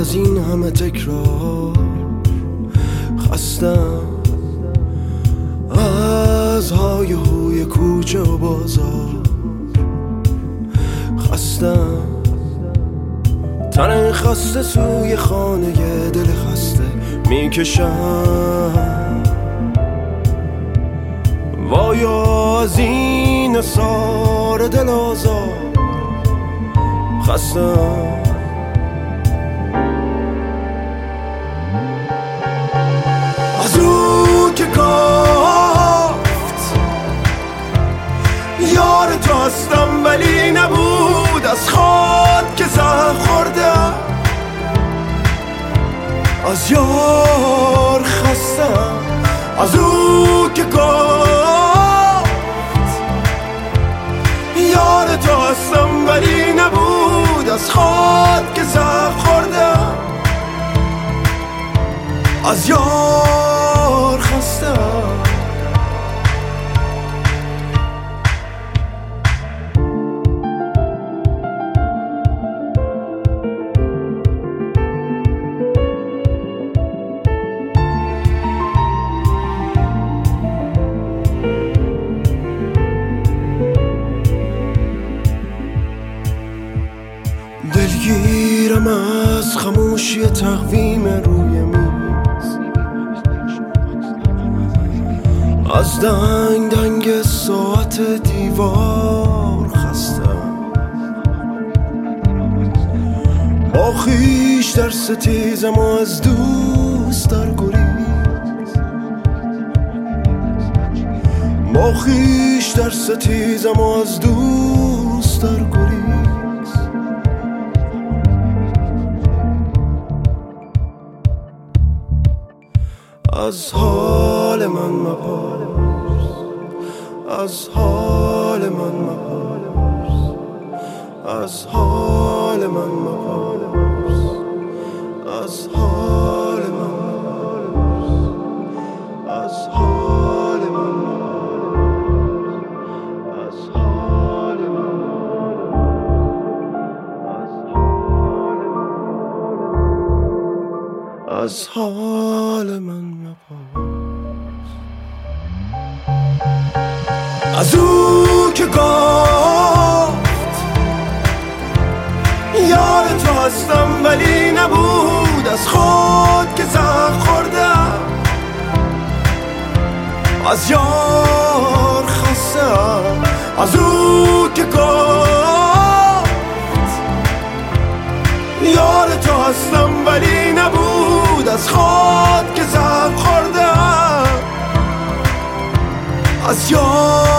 از این همه تکرار خستم، از های هوی کوچه و بازار خستم، تن خسته سوی خانه دل خسته میکشم. وایا از این اثار دل آزار خستم، از او که گفت یار تو هستم ولی نبود، از خود که زخم خوردم، از یار خستم. از او که گفت یار تو هستم ولی نبود، از خود که زخم خوردم، از یار خستم. دلگیرم از خاموشی تقویم روی میز، از دنگ دنگ ساعت دیوار خستم، با خویش در ستیزم و از دوست در گریز، با خویش در ستیزم و از دوست در گریز. از حال من مپرس، از حال من مپرس، از حال من مپرس، از حال من مپرس، از حال من مپرس، از حال من مپرس، از حال من مپرس. از او که گفت یار تو هستم ولی نبود، از خود که زخم خوردم، از یار خستم. از او که گفت یار تو هستم ولی نبود، از خود که زخم خوردم، از یار